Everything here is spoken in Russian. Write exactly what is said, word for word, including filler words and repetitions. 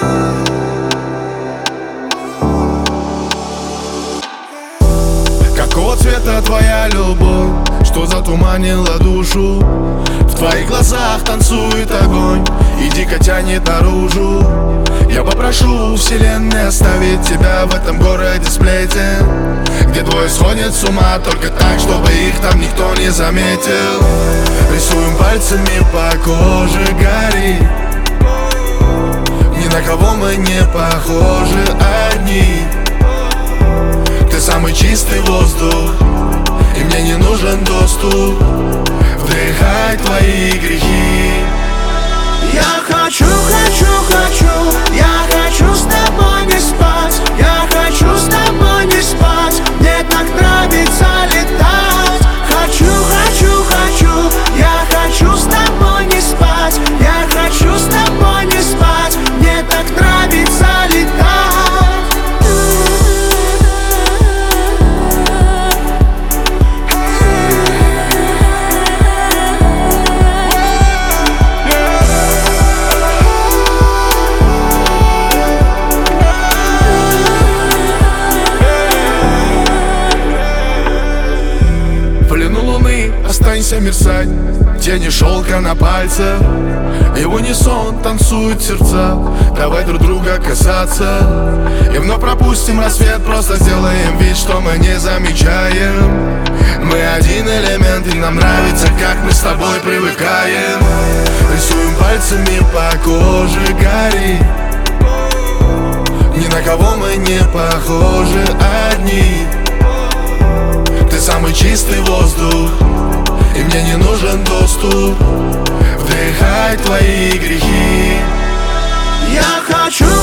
Какого цвета твоя любовь, что затуманила душу? В твоих глазах танцует огонь и дико тянет наружу. Я попрошу вселенной оставить тебя в этом городе сплетен, где двое сходят с ума только так, чтобы их там никто не заметил. Рисуем пальцами по коже гори, ни на кого мы не похожи, одни. Ты самый чистый воздух, и мне не нужен доступ вдыхать твои грехи. Я хочу, хочу, хочу, я хочу с тобой не спать. Я хочу с тобой не спать, мне так нравится летать. Хочу, хочу, хочу, я хочу с тобой не спать. Я хочу с тобой не спать, мне так нравится летать. Останься мерцать, тени шелка на пальцах, и в унисон танцуют сердца. Давай друг друга касаться, и вновь пропустим рассвет. Просто сделаем вид, что мы не замечаем. Мы один элемент, и нам нравится, как мы с тобой привыкаем. Рисуем пальцами по коже гори, ни на кого мы не похожи, одни. Ты самый чистый воздух, и мне не нужен доступ вдыхать твои грехи. Я хочу